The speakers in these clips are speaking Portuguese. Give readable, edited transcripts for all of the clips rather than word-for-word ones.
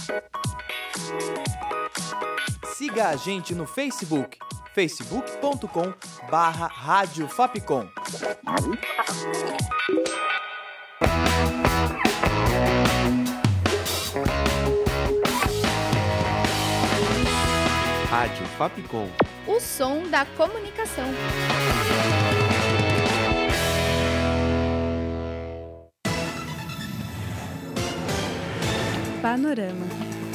Siga a gente no Facebook, facebook.com/Rádio Fapcom. Rádio Fapcom. O som da comunicação. Panorama.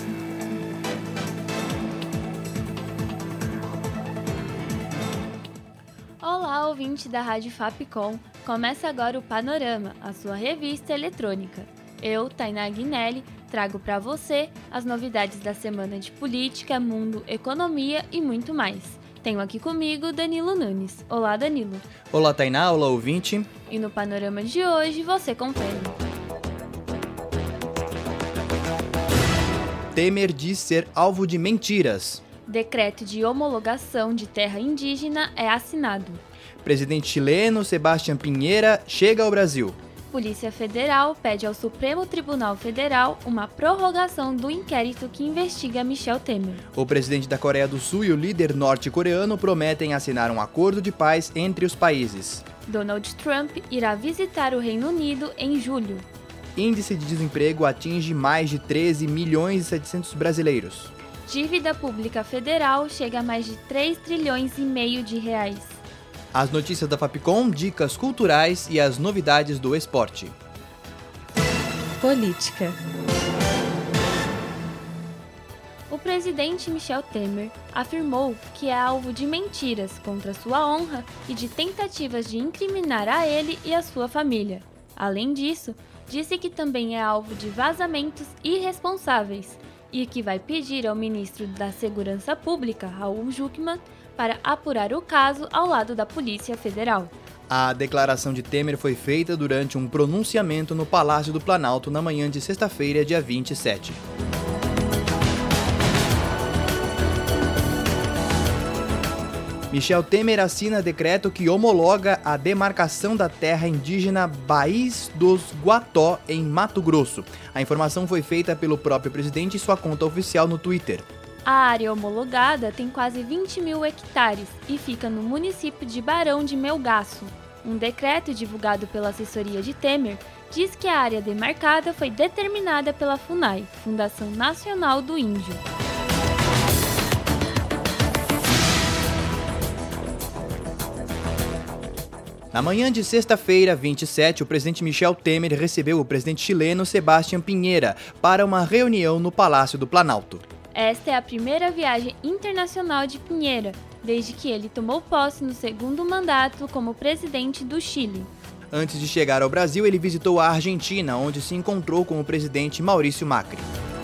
Olá, ouvinte da Rádio Fapcom. Começa agora o Panorama, a sua revista eletrônica. Eu, Tainá Guinelli, trago para você as novidades da semana de política, mundo, economia e muito mais. Tenho aqui comigo Danilo Nunes. Olá, Danilo. Olá, Tainá. Olá, ouvinte. E no Panorama de hoje você confere. Temer diz ser alvo de mentiras. Decreto de homologação de terra indígena é assinado. Presidente chileno Sebastián Piñera chega ao Brasil. Polícia Federal pede ao Supremo Tribunal Federal uma prorrogação do inquérito que investiga Michel Temer. O presidente da Coreia do Sul e o líder norte-coreano prometem assinar um acordo de paz entre os países. Donald Trump irá visitar o Reino Unido em julho. Índice de desemprego atinge mais de 13 milhões e 700 brasileiros. Dívida pública federal chega a mais de 3 trilhões e meio de reais. As notícias da Fapcom, dicas culturais e as novidades do esporte. Política. O presidente Michel Temer afirmou que é alvo de mentiras contra sua honra e de tentativas de incriminar a ele e a sua família. Além disso, disse que também é alvo de vazamentos irresponsáveis e que vai pedir ao ministro da Segurança Pública, Raul Juckmann, para apurar o caso ao lado da Polícia Federal. A declaração de Temer foi feita durante um pronunciamento no Palácio do Planalto na manhã de sexta-feira, dia 27. Michel Temer assina decreto que homologa a demarcação da terra indígena Baís dos Guató, em Mato Grosso. A informação foi feita pelo próprio presidente em sua conta oficial no Twitter. A área homologada tem quase 20 mil hectares e fica no município de Barão de Melgaço. Um decreto divulgado pela assessoria de Temer diz que a área demarcada foi determinada pela FUNAI, Fundação Nacional do Índio. Na manhã de sexta-feira, 27, o presidente Michel Temer recebeu o presidente chileno Sebastián Piñera para uma reunião no Palácio do Planalto. Esta é a primeira viagem internacional de Piñera, desde que ele tomou posse no segundo mandato como presidente do Chile. Antes de chegar ao Brasil, ele visitou a Argentina, onde se encontrou com o presidente Maurício Macri.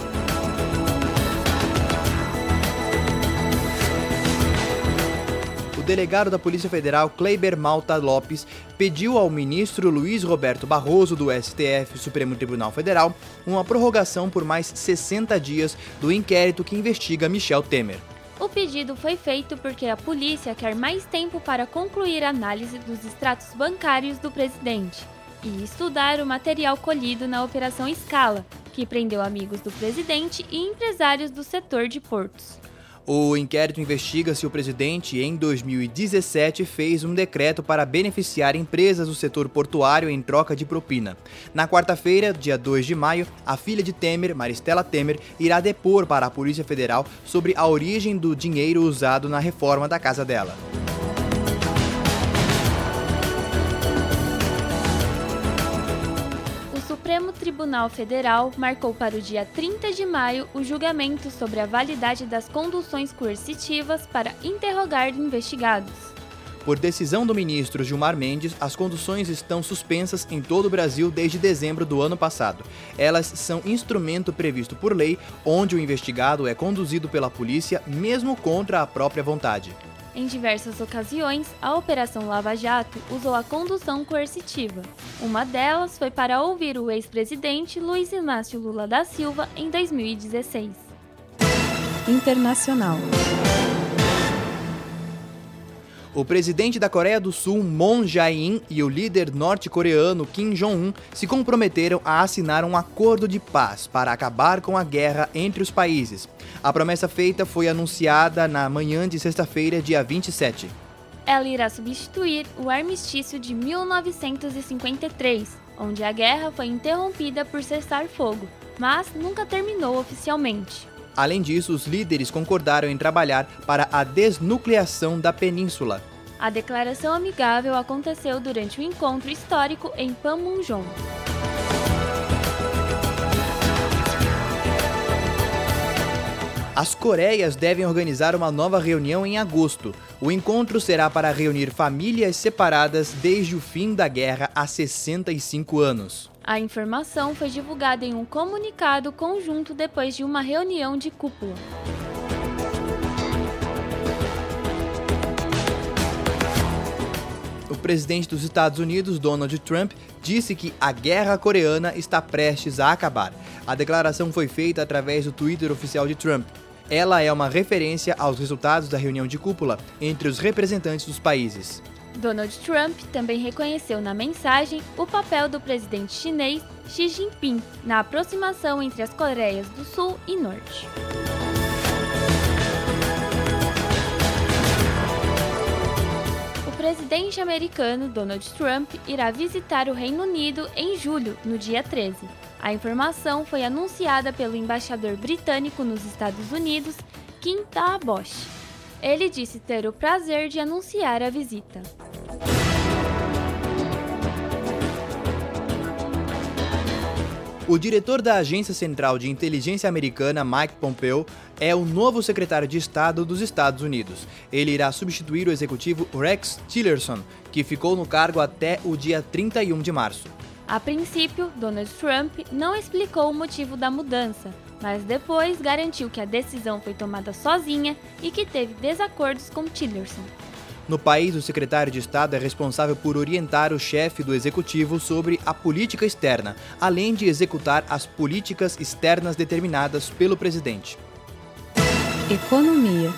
O delegado da Polícia Federal, Kleiber Malta Lopes, pediu ao ministro Luiz Roberto Barroso, do STF, Supremo Tribunal Federal, uma prorrogação por mais 60 dias do inquérito que investiga Michel Temer. O pedido foi feito porque a polícia quer mais tempo para concluir a análise dos extratos bancários do presidente e estudar o material colhido na Operação Scala, que prendeu amigos do presidente e empresários do setor de portos. O inquérito investiga se o presidente, em 2017, fez um decreto para beneficiar empresas do setor portuário em troca de propina. Na quarta-feira, dia 2 de maio, a filha de Temer, Maristela Temer, irá depor para a Polícia Federal sobre a origem do dinheiro usado na reforma da casa dela. O Supremo Tribunal Federal marcou para o dia 30 de maio o julgamento sobre a validade das conduções coercitivas para interrogar investigados. Por decisão do ministro Gilmar Mendes, as conduções estão suspensas em todo o Brasil desde dezembro do ano passado. Elas são instrumento previsto por lei, onde o investigado é conduzido pela polícia, mesmo contra a própria vontade. Em diversas ocasiões, a Operação Lava Jato usou a condução coercitiva. Uma delas foi para ouvir o ex-presidente Luiz Inácio Lula da Silva em 2016. Internacional. O presidente da Coreia do Sul, Moon Jae-in, e o líder norte-coreano Kim Jong-un se comprometeram a assinar um acordo de paz para acabar com a guerra entre os países. A promessa feita foi anunciada na manhã de sexta-feira, dia 27. Ela irá substituir o armistício de 1953, onde a guerra foi interrompida por cessar-fogo, mas nunca terminou oficialmente. Além disso, os líderes concordaram em trabalhar para a desnucleação da península. A declaração amigável aconteceu durante o encontro histórico em Panmunjom. As Coreias devem organizar uma nova reunião em agosto. O encontro será para reunir famílias separadas desde o fim da guerra há 65 anos. A informação foi divulgada em um comunicado conjunto depois de uma reunião de cúpula. O presidente dos Estados Unidos, Donald Trump, disse que a guerra coreana está prestes a acabar. A declaração foi feita através do Twitter oficial de Trump. Ela é uma referência aos resultados da reunião de cúpula entre os representantes dos países. Donald Trump também reconheceu na mensagem o papel do presidente chinês Xi Jinping na aproximação entre as Coreias do Sul e Norte. O presidente americano Donald Trump irá visitar o Reino Unido em julho, no dia 13. A informação foi anunciada pelo embaixador britânico nos Estados Unidos, Kim Taha-Bosch. Ele disse ter o prazer de anunciar a visita. O diretor da Agência Central de Inteligência Americana, Mike Pompeo, é o novo secretário de Estado dos Estados Unidos. Ele irá substituir o executivo Rex Tillerson, que ficou no cargo até o dia 31 de março. A princípio, Donald Trump não explicou o motivo da mudança, mas depois garantiu que a decisão foi tomada sozinha e que teve desacordos com Tillerson. No país, o secretário de Estado é responsável por orientar o chefe do executivo sobre a política externa, além de executar as políticas externas determinadas pelo presidente. Economia.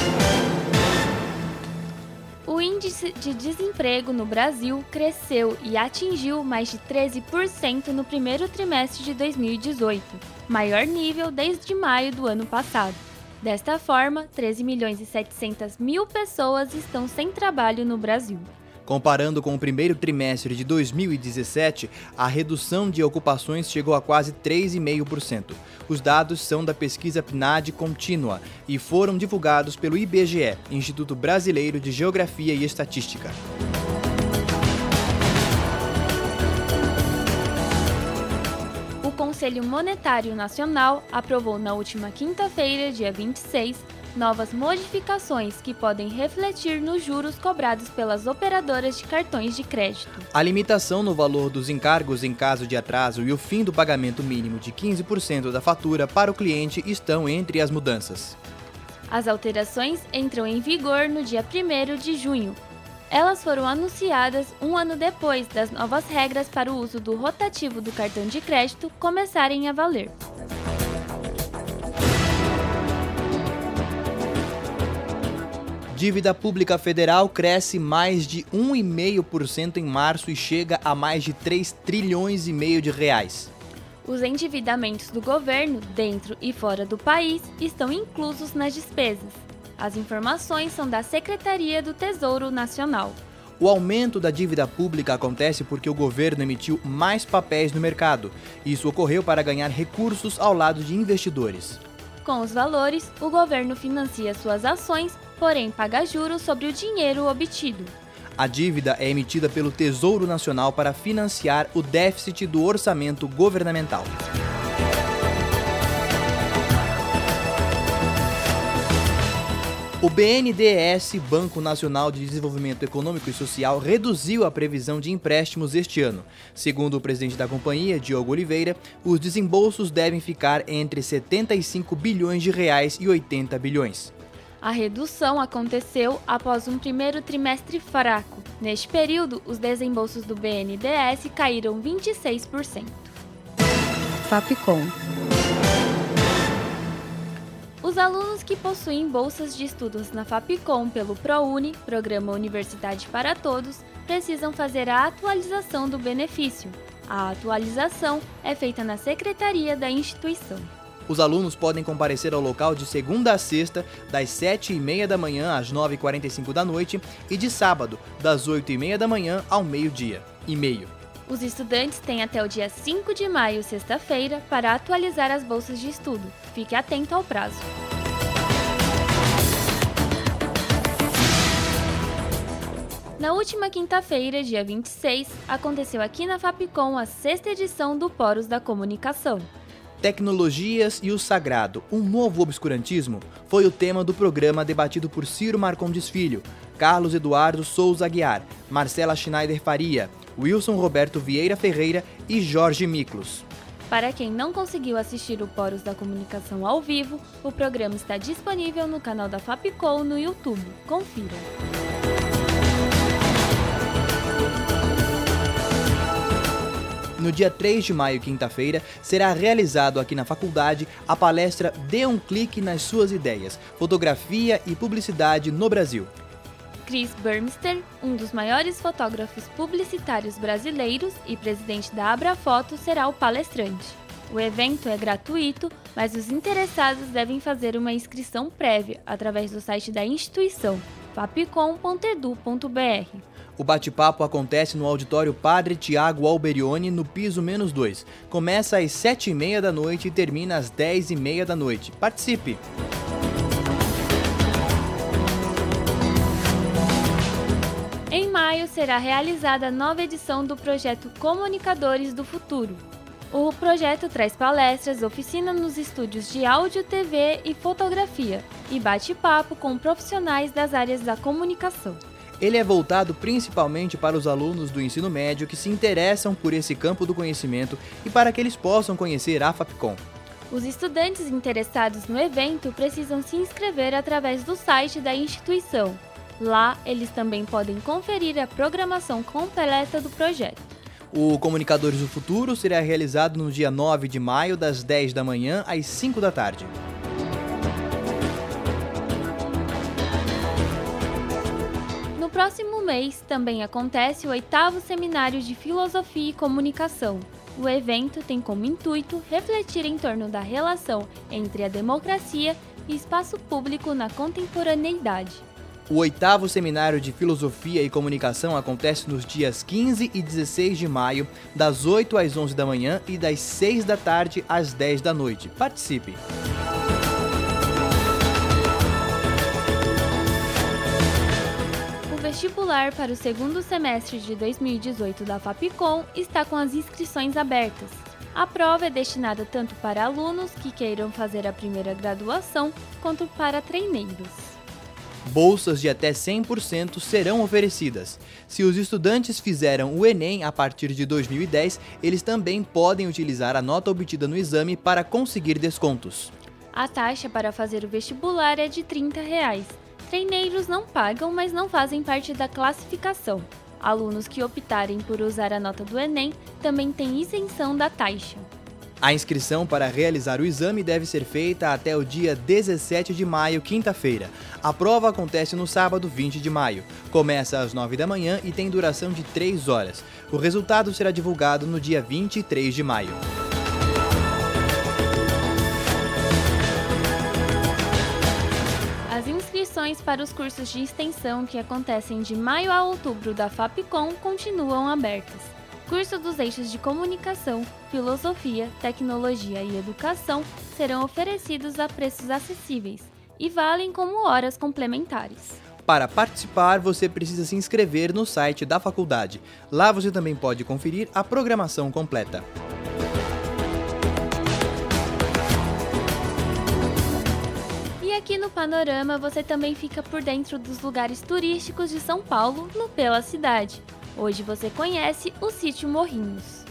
O índice de desemprego no Brasil cresceu e atingiu mais de 13% no primeiro trimestre de 2018, maior nível desde maio do ano passado. Desta forma, 13.700.000 pessoas estão sem trabalho no Brasil. Comparando com o primeiro trimestre de 2017, a redução de ocupações chegou a quase 3,5%. Os dados são da pesquisa PNAD contínua e foram divulgados pelo IBGE, Instituto Brasileiro de Geografia e Estatística. O Conselho Monetário Nacional aprovou na última quinta-feira, dia 26, novas modificações que podem refletir nos juros cobrados pelas operadoras de cartões de crédito. A limitação no valor dos encargos em caso de atraso e o fim do pagamento mínimo de 15% da fatura para o cliente estão entre as mudanças. As alterações entram em vigor no dia 1º de junho. Elas foram anunciadas um ano depois das novas regras para o uso do rotativo do cartão de crédito começarem a valer. Dívida pública federal cresce mais de 1,5% em março e chega a mais de 3,5 trilhões de reais. Os endividamentos do governo, dentro e fora do país, estão inclusos nas despesas. As informações são da Secretaria do Tesouro Nacional. O aumento da dívida pública acontece porque o governo emitiu mais papéis no mercado. Isso ocorreu para ganhar recursos ao lado de investidores. Com os valores, o governo financia suas ações, porém paga juros sobre o dinheiro obtido. A dívida é emitida pelo Tesouro Nacional para financiar o déficit do orçamento governamental. O BNDES, Banco Nacional de Desenvolvimento Econômico e Social, reduziu a previsão de empréstimos este ano. Segundo o presidente da companhia, Diogo Oliveira, os desembolsos devem ficar entre 75 bilhões de reais e 80 bilhões. A redução aconteceu após um primeiro trimestre fraco. Neste período, os desembolsos do BNDES caíram 26%. Fapcom. Os Os alunos que possuem bolsas de estudos na Fapcom pelo ProUni, Programa Universidade para Todos, precisam fazer a atualização do benefício. A atualização é feita na secretaria da instituição. Os alunos podem comparecer ao local de segunda a sexta, das 7h30 da manhã às 9h45 da noite e de sábado, das 8h30 da manhã ao meio-dia e meio. Os estudantes têm até o dia 5 de maio, sexta-feira, para atualizar as bolsas de estudo. Fique atento ao prazo. Na última quinta-feira, dia 26, aconteceu aqui na Fapcom a 6ª edição do Poros da Comunicação. Tecnologias e o Sagrado, um novo obscurantismo, foi o tema do programa debatido por Ciro Marcondes Filho, Carlos Eduardo Souza Aguiar, Marcela Schneider Faria, Wilson Roberto Vieira Ferreira e Jorge Miklos. Para quem não conseguiu assistir o Poros da Comunicação ao vivo, o programa está disponível no canal da Fapcom no YouTube. Confira! No dia 3 de maio, quinta-feira, será realizado aqui na faculdade a palestra Dê um clique nas suas ideias, fotografia e publicidade no Brasil. Chris Burmester, um dos maiores fotógrafos publicitários brasileiros e presidente da Abrafoto, será o palestrante. O evento é gratuito, mas os interessados devem fazer uma inscrição prévia através do site da instituição, fapcom.edu.br. O bate-papo acontece no auditório Padre Tiago Alberione, no piso -2. Começa às 7h30 da noite e termina às 10h30 da noite. Participe! Em maio será realizada a nova edição do projeto Comunicadores do Futuro. O projeto traz palestras, oficina nos estúdios de áudio, TV e fotografia e bate-papo com profissionais das áreas da comunicação. Ele é voltado principalmente para os alunos do ensino médio que se interessam por esse campo do conhecimento e para que eles possam conhecer a Fapcom. Os estudantes interessados no evento precisam se inscrever através do site da instituição. Lá, eles também podem conferir a programação completa do projeto. O Comunicadores do Futuro será realizado no dia 9 de maio, das 10 da manhã às 5 da tarde. No próximo mês, também acontece o 8º Seminário de Filosofia e Comunicação. O evento tem como intuito refletir em torno da relação entre a democracia e espaço público na contemporaneidade. O 8º Seminário de Filosofia e Comunicação acontece nos dias 15 e 16 de maio, das 8 às 11 da manhã e das 6 da tarde às 10 da noite. Participe! O vestibular para o segundo semestre de 2018 da Fapcom está com as inscrições abertas. A prova é destinada tanto para alunos que queiram fazer a primeira graduação, quanto para treineiros. Bolsas de até 100% serão oferecidas. Se os estudantes fizeram o Enem a partir de 2010, eles também podem utilizar a nota obtida no exame para conseguir descontos. A taxa para fazer o vestibular é de R$ 30. Treineiros não pagam, mas não fazem parte da classificação. Alunos que optarem por usar a nota do Enem também têm isenção da taxa. A inscrição para realizar o exame deve ser feita até o dia 17 de maio, quinta-feira. A prova acontece no sábado, 20 de maio. Começa às 9 da manhã e tem duração de 3 horas. O resultado será divulgado no dia 23 de maio. As inscrições para os cursos de extensão que acontecem de maio a outubro da Fapcom continuam abertas. Cursos dos eixos de comunicação, filosofia, tecnologia e educação serão oferecidos a preços acessíveis e valem como horas complementares. Para participar, você precisa se inscrever no site da faculdade. Lá você também pode conferir a programação completa. E aqui no Panorama você também fica por dentro dos lugares turísticos de São Paulo, no Pela Cidade. Hoje você conhece o Sítio Morrinhos.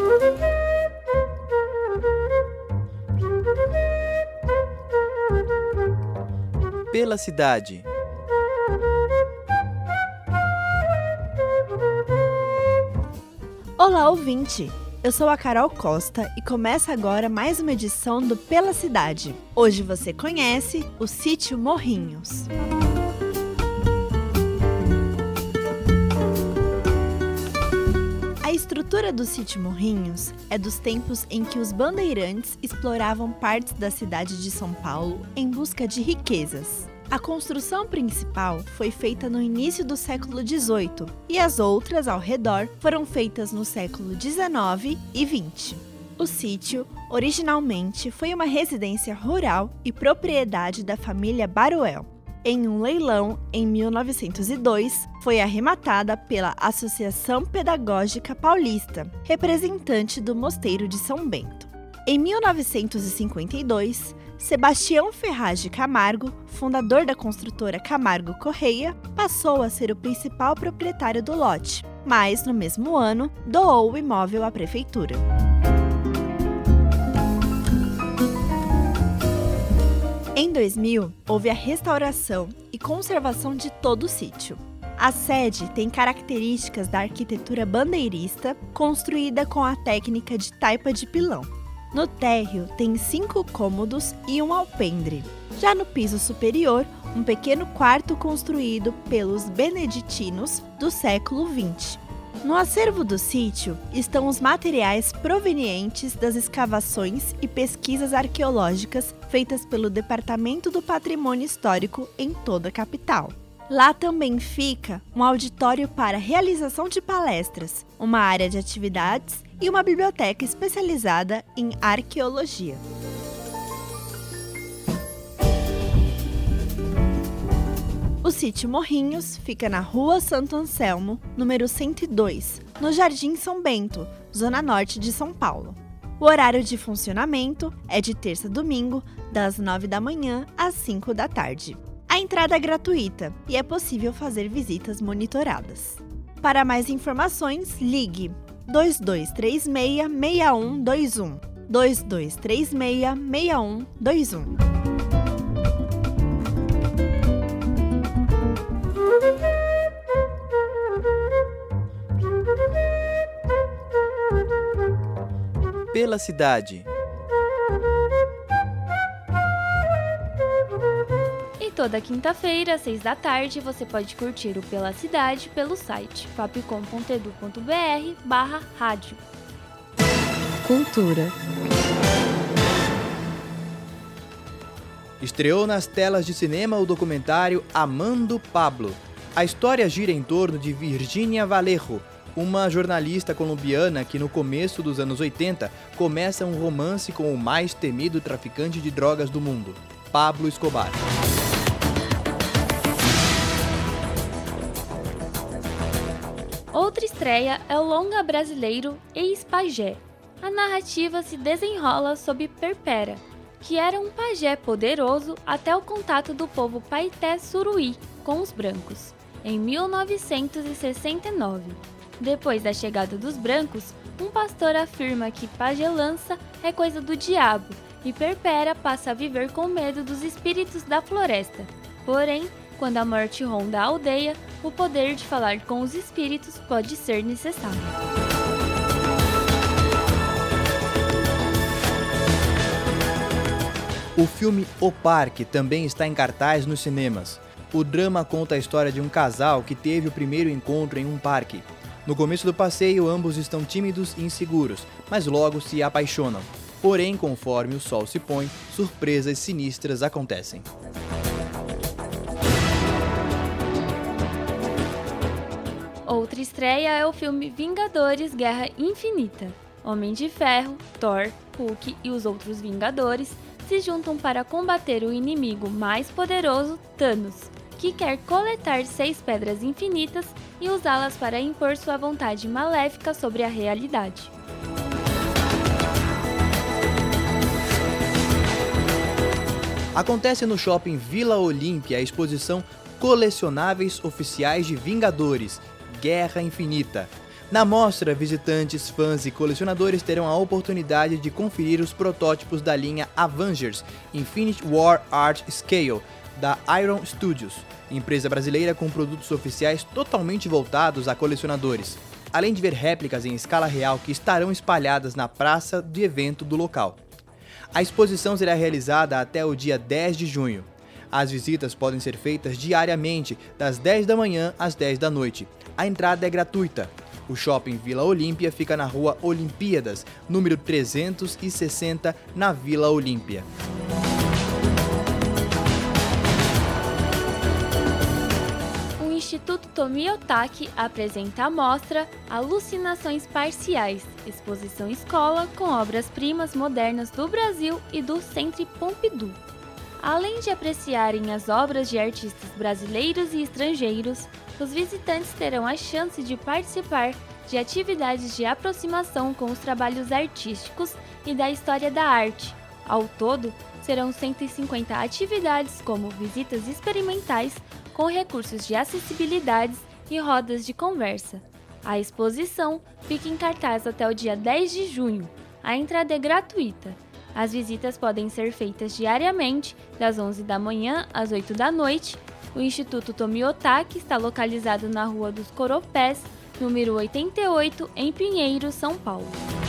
Pela Cidade. Olá, ouvinte! eu sou a Carol Costa e começa agora mais uma edição do Pela Cidade. Hoje você conhece o Sítio Morrinhos. A estrutura do Sítio Morrinhos é dos tempos em que os bandeirantes exploravam partes da cidade de São Paulo em busca de riquezas. A construção principal foi feita no início do século XVIII e as outras ao redor foram feitas no século XIX e XX. O sítio, originalmente, foi uma residência rural e propriedade da família Baruel. Em um leilão, em 1902, foi arrematada pela Associação Pedagógica Paulista, representante do Mosteiro de São Bento. Em 1952, Sebastião Ferraz de Camargo, fundador da construtora Camargo Correia, passou a ser o principal proprietário do lote, mas, no mesmo ano, doou o imóvel à prefeitura. Em 2000, houve a restauração e conservação de todo o sítio. A sede tem características da arquitetura bandeirista, construída com a técnica de taipa de pilão. No térreo tem 5 cômodos e um alpendre. Já no piso superior, um pequeno quarto construído pelos beneditinos do século XX. No acervo do sítio estão os materiais provenientes das escavações e pesquisas arqueológicas feitas pelo Departamento do Patrimônio Histórico em toda a capital. Lá também fica um auditório para realização de palestras, uma área de atividades e uma biblioteca especializada em arqueologia. O Sítio Morrinhos fica na Rua Santo Anselmo, número 102, no Jardim São Bento, zona norte de São Paulo. O horário de funcionamento é de terça a domingo, das 9 da manhã às 5 da tarde. A entrada é gratuita e é possível fazer visitas monitoradas. Para mais informações, ligue 2236-6121. 2236-6121. Pela Cidade. E toda quinta-feira, às 6 da tarde, você pode curtir o Pela Cidade pelo site fapcom.edu.br/rádio. Cultura. Estreou nas telas de cinema o documentário Amando Pablo. A história gira em torno de Virginia Vallejo, uma jornalista colombiana que no começo dos anos 80 começa um romance com o mais temido traficante de drogas do mundo, Pablo Escobar. Outra estreia é o longa brasileiro Ex-Pajé. A narrativa se desenrola sob Perpera, que era um pajé poderoso até o contato do povo Paité Suruí com os brancos, em 1969. Depois da chegada dos brancos, um pastor afirma que pajelança é coisa do diabo e Perpera passa a viver com medo dos espíritos da floresta. Porém, quando a morte ronda a aldeia, o poder de falar com os espíritos pode ser necessário. O filme O Parque também está em cartaz nos cinemas. O drama conta a história de um casal que teve o primeiro encontro em um parque. No começo do passeio, ambos estão tímidos e inseguros, mas logo se apaixonam. Porém, conforme o sol se põe, surpresas sinistras acontecem. Outra estreia é o filme Vingadores Guerra Infinita. Homem de Ferro, Thor, Hulk e os outros Vingadores se juntam para combater o inimigo mais poderoso, Thanos, que quer coletar 6 pedras infinitas e usá-las para impor sua vontade maléfica sobre a realidade. Acontece no shopping Vila Olímpia a exposição Colecionáveis Oficiais de Vingadores, Guerra Infinita. Na mostra, visitantes, fãs e colecionadores terão a oportunidade de conferir os protótipos da linha Avengers Infinite War Art Scale, da Iron Studios, empresa brasileira com produtos oficiais totalmente voltados a colecionadores. além de ver réplicas em escala real que estarão espalhadas na praça de evento do local. A exposição será realizada até o dia 10 de junho. As visitas podem ser feitas diariamente, das 10 da manhã às 10 da noite. A entrada é gratuita. O Shopping Vila Olímpia fica na Rua Olimpíadas, número 360, na Vila Olímpia. O Instituto Tomio Otaki apresenta a mostra Alucinações Parciais, exposição escola com obras-primas modernas do Brasil e do Centre Pompidou. Além de apreciarem as obras de artistas brasileiros e estrangeiros, os visitantes terão a chance de participar de atividades de aproximação com os trabalhos artísticos e da história da arte. Ao todo, serão 150 atividades como visitas experimentais com recursos de acessibilidade e rodas de conversa. A exposição fica em cartaz até o dia 10 de junho. A entrada é gratuita. As visitas podem ser feitas diariamente, das 11 da manhã às 8 da noite. O Instituto Tomio Otaki está localizado na Rua dos Coropés, número 88, em Pinheiros, São Paulo.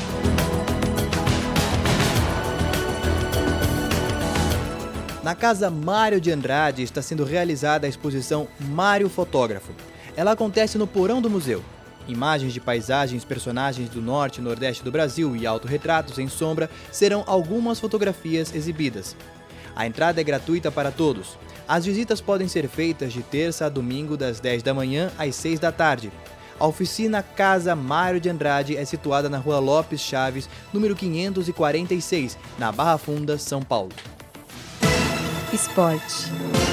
Na Casa Mário de Andrade está sendo realizada a exposição Mário Fotógrafo. Ela acontece no porão do museu. Imagens de paisagens, personagens do norte e nordeste do Brasil e autorretratos em sombra serão algumas fotografias exibidas. A entrada é gratuita para todos. As visitas podem ser feitas de terça a domingo das 10 da manhã às 6 da tarde. A oficina Casa Mário de Andrade é situada na Rua Lopes Chaves, número 546, na Barra Funda, São Paulo. Esporte.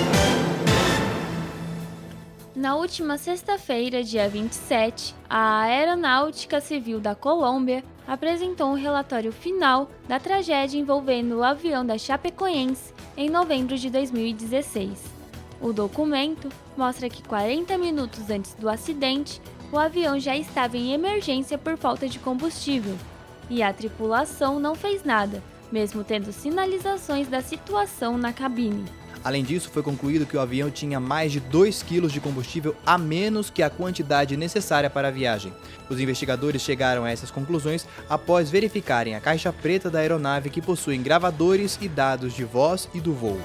Na última sexta-feira, dia 27, a Aeronáutica Civil da Colômbia apresentou um relatório final da tragédia envolvendo o avião da Chapecoense em novembro de 2016. O documento mostra que 40 minutos antes do acidente, o avião já estava em emergência por falta de combustível e a tripulação não fez nada, mesmo tendo sinalizações da situação na cabine. Além disso, foi concluído que o avião tinha mais de 2 quilos de combustível a menos que a quantidade necessária para a viagem. Os investigadores chegaram a essas conclusões após verificarem a caixa preta da aeronave, que possui gravadores e dados de voz e do voo.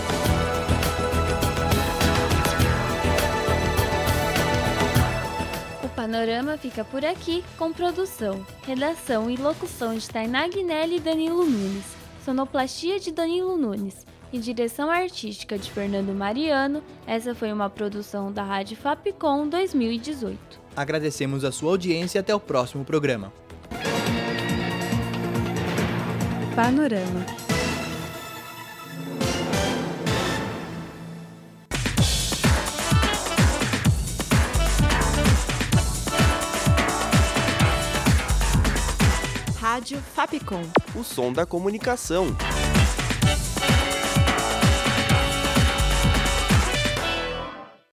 O Panorama fica por aqui, com produção, redação e locução de Tainá Guinelli e Danilo Nunes, sonoplastia de Danilo Nunes e direção artística de Fernando Mariano. Essa foi uma produção da Rádio Fapcom 2018. Agradecemos a sua audiência e até o próximo programa. Panorama. Rádio Fapcom. O som da comunicação.